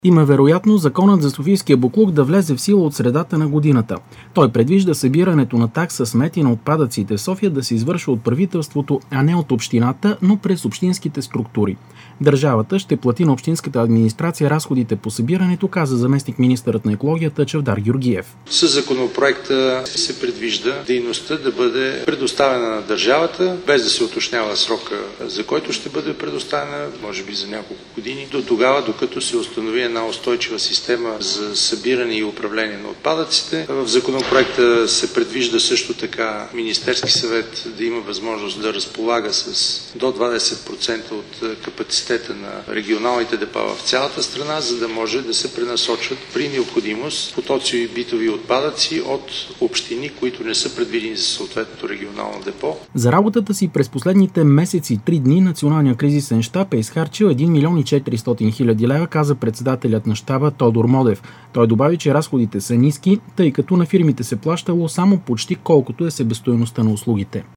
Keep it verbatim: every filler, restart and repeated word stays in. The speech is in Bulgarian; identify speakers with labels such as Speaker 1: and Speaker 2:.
Speaker 1: Има вероятност законът за софийския боклук да влезе в сила от средата на годината. Той предвижда събирането на такса смет и на отпадъците в София да се извършва от правителството, а не от общината, но през общинските структури. Държавата ще плати на общинската администрация разходите по събирането, каза заместник-министърът на екологията Чавдар Георгиев.
Speaker 2: Със законопроекта се предвижда дейността да бъде предоставена на държавата, без да се уточнява срока, за който ще бъде предоставена, може би за няколко години, до тогава, докато се установи една устойчива система за събиране и управление на отпадъците. В законопроекта се предвижда също така Министерски съвет да има възможност да разполага с до двадесет процента от капацитета на регионалните депа в цялата страна, за да може да се пренасочват при необходимост потоци и битови отпадъци от общини, които не са предвидени за съответното регионално депо.
Speaker 1: За работата си през последните месеци три дни Националният кризисен щаб е изхарчил един милион и четиристотин хиляди лева, каза председателят на щаба Тодор Модев. Той добави, че разходите са ниски, тъй като на фирмите се плащало само почти колкото е себестойността на услугите.